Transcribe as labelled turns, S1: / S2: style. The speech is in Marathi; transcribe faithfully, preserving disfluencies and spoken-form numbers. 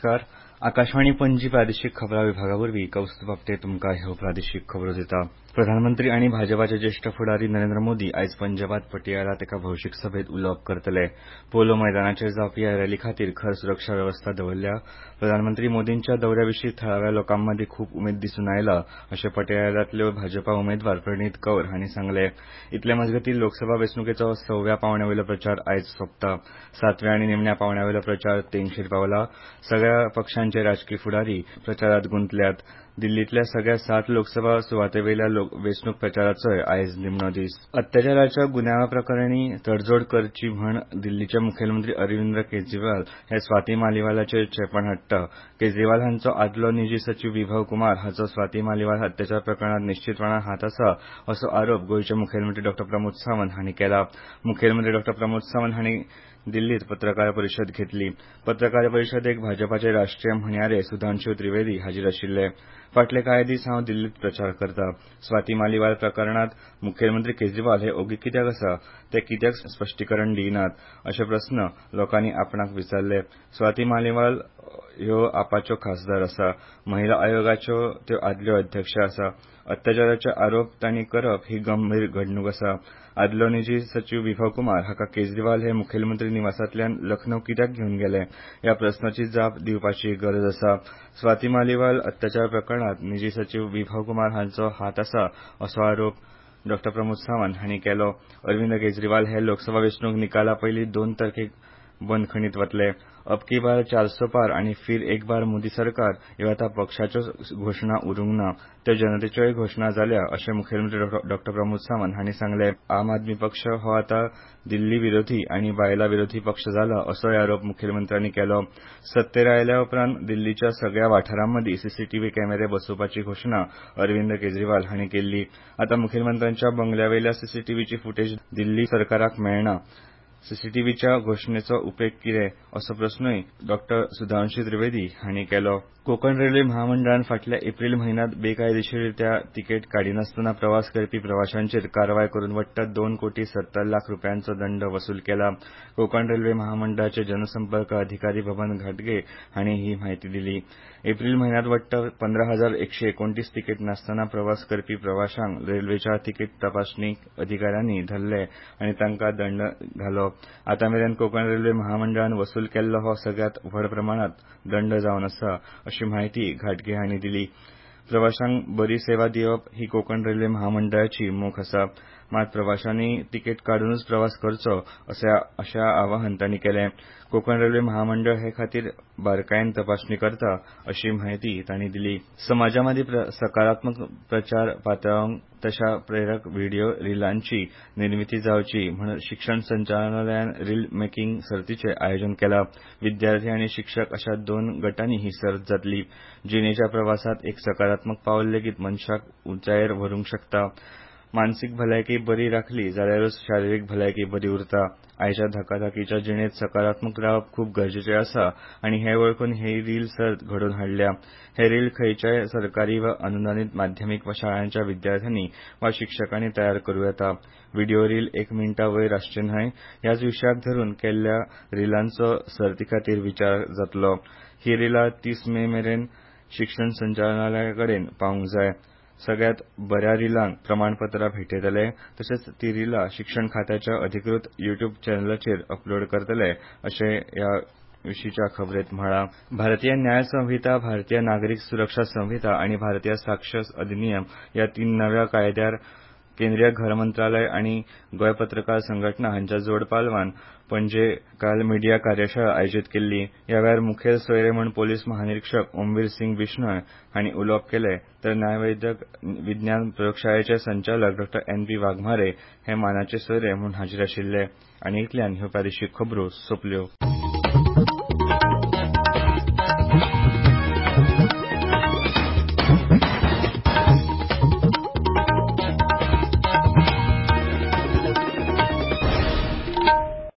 S1: नमस्कार. आकाशवाणी पणजी प्रादेशीक खबरां विभागावरवीं कौस्तुभ आपटे तुमकां ह्यो प्रादेशीक खबरो दिता. प्रधानमंत्री आनी भाजपाचे ज्येष्ठ फुडारी नरेंद्र मोदी आयज पंजाबात पटियालात एका भौशीक सभेत उलोवप करतले. पोलो मैदानाचेर जावपी ह्या रॅली खातीर खर सुरक्षा वेवस्था दवरल्या. प्रधानमंत्री मोदींच्या दौऱ्याविशीं थळाव्या लोकांमदीं खूप उमेद दिसून आयला अशें पटियालांतल्यो भाजपा उमेदवार प्रणीत कौर हांणी सांगलें. इतले मजगतीं लोकसभा वेंचणुकेचो सव्या पांवड्या प्रचार आयज सोंपता. सातव्या आनी निमण्या पांवड्या प्रचार तेंगशेर पावला. सगळ्या पक्षांचे राजकी फुडारी प्रचारांत गुंतल्यात. दिल्लींतल्या सगळ्या सात लोकसभा सुवातेवयल्या वेंचणूक प्रचाराचोय आयज निमणो दीस. अत्याचाराच्या गुन्यांवाप्रकरणी तडजोड करची म्हण दिल्लीचे मुखेलमंत्री अरविंद केजरीवाल हे स्वाती मालिवालाचेर चेपण हाडटा. केजरीवाल हांचो आदलो निजी सचीव विभव कुमार हाचो स्वाती मालिवाल हत्याचार प्रकरणांत निश्चीतपणान हात आसा असो आरोप गोंयचे मुखेलमंत्री डॉ प्रमोद सावंत हांणी केला. मुखेलमंत्री डॉ प्रमोद सावंत हांणी दिल्लींत पत्रकार परिशद घेतली. पत्रकार परिशदेक भाजपाचे राष्ट्रीय म्हणयारे सुधांशू त्रिवेदी हाजीर आशिल्ले. फाटले कांय दीस हांव दिल्लींत प्रचार करतां. स्वाती मालिवाल प्रकरणांत मुखेलमंत्री केजरीवाल हे ओगी कित्याक आसा ते कित्याक स्पश्टीकरण दिनात अशे प्रस्न लोकांनी आपणाक विचारले. स्वाती मालिवाल ह्यो आपाच्यो खासदार आसा. महिला आयोगाच्यो त्यो आदल्यो अध्यक्ष आसा. अत्याचाराचे आरोप तांणी करप ही गंभीर घडणूक आसा. आदलो निजी सचीव विभव कुमार हाका केजरीवाल हे मुखेलमंत्री निवासांतल्यान लखनौ कित्याक घेवन गेले ह्या प्रस्नाची जाप दिवपाची गरज आसा. स्वाती मालिवाल अत्याचार प्रकरणांत निजी सचीव विभव कुमार हांचो हात आसा असो आरोप डॉ प्रमोद सावंत हांणी केलो. अरविंद केजरीवाल हे लोकसभा वेंचणूक निकाला पयलीं दोन तारखेक बंदखणींत वतले. अब की बार चारसो पार आनी फिर एक बार मोदी सरकार ह्यो आतां पक्षाच्यो घोशणा उरूंक ना, त्यो जनतेच्योय घोशणा जाल्या अशें मुखेलमंत्री डॉ प्रमोद सावंत हांणी सांगलें. आम आदमी पक्ष हो आतां दिल्ली विरोधी आनी बायला विरोधी पक्ष जाला असोय आरोप मुखेलमंत्र्यांनी केलो. सत्तेर आयल्या उपरांत दिल्लीच्या सगळ्या वाठारांमदीं सीसीटीव्ही कॅमेरे बसोवपाची घोशणा अरविंद केजरीवाल हांणी केल्ली. आतां मुखेलमंत्र्यांच्या बंगल्यावेल्या सीसीटीव्हीची फुटेज दिल्ली सरकाराक मेळना. सीसीटीव्हीच्या घोशणेचो उपेग कितें असो प्रस्नूय डॉ सुधांशू त्रिवेदी हांणी केलो. कोंकण रेल्वे म्हामंडळान फाटल्या एप्रील म्हयन्यांत बेकायदेशीररित्या तिकेट काडिनासतना प्रवास करपी प्रवाशांचेर कारवाय करून वट्ट दोन कोटी सत्तर लाख रुपयांचो दंड वसूल केला. कोंकण रेल्वे महामंडळाचे जनसंपर्क अधिकारी बबन घाटगे हांणी ही म्हायती दिली. एप्रील म्हयन्यांत वट्ट पंदरा हजार एकशे एकोणतीस तिकेट नासतना प्रवास करपी प्रवाशांक रेल्वेच्या तिकेट तपासणी अधिकाऱ्यांनी धरले आनी तांकां दंड घालो. आतां मेरेन कोंकण रेल्वे महामंडळान वसूल केल्लो हो सगळ्यांत व्हड प्रमाणांत दंड जावन आसा अशी म्हायती घाटगे हांणी दिली. प्रवाशांक बरी सेवा दिवप ही कोंकण रेल्वे महामंडळाची मोख आसा. मात प्रवाशांनी तिकेट काडूनच प्रवास करचो अशें आवाहन तांणी केलें. कोंकण रेल्वे महामंडळ हे खातीर बारकायेन तपासणी करता अशी म्हायती तांणी दिली. समाजामदी सकारात्मक प्रचार पातळावंक तशा प्रेरक व्हिडिओ रिलांची निर्मिती जावची म्हण शिक्षण संचालनालयान रील मेकिंग सर्तीचें आयोजन केलां. विद्यार्थी आनी शिक्षक अशा दोन गटांनी ही सर्त जातली. जिणेच्या प्रवासांत एक सकारात्मक पावल लेगीत मनशाक उंचायेर व्हरूंक शकता. मानसीक भलायकी बरी राखली जाल्यारूच शारिरीक भलायकी बरी उरता. आयच्या धकाधकीच्या जिणेंत सकारात्मक रावप खूब गरजेचें आसा आनी हें वळखून ही रील सर्त घडोवन हाडल्या. हे रील खंयच्याय सरकारी वा अनुदानीत माध्यमीक शाळांच्या विद्यार्थ्यांनी वा शिक्षकांनी तयार करूं येता. व्हिडिओ रील एक मिनटा वयर आसचे न्हय ह्याच विशयाक धरून केल्ल्या रिलांचो सर्तीखातीर विचार जातलो. ही रिलां तीस मे मेरेन शिक्षण संचालनालयाकडेन पावंक जाय. सगळ्यांत बऱ्या रिलांक प्रमाणपत्रां भेटयतले तशेंच ती रिलां शिक्षण खात्याच्या अधिकृत युट्यूब चॅनलाचेर अपलोड करतले अशें ह्या विशींच्या खबरेंत म्हळां. भारतीय न्याय संहिता, भारतीय नागरीक सुरक्षा संहिता आनी भारतीय साक्ष अधिनियम ह्या तीन नव्या कायद्यार केंद्रीय घर मंत्रालय आनी गोंय पत्रकार संघटना हांच्या जोड पालवान पणजे काल मिडिया कार्यशाळा आयोजीत केल्ली. ह्या वेळार मुखेल सोयरे म्हूण पोलीस महानिरीक्षक ओमवीर सिंग बिश्नोय हांणी उलोवप केलें तर न्यायवैद्यक विज्ञान प्रयोगशाळेचे संचालक डॉ एन पी वाघमारे हे मानाचे सोयरे म्हूण हाजीर आशिल्ले. आनी इतल्यान ह्यो प्रादेशीक खबरो सोंपल्यो.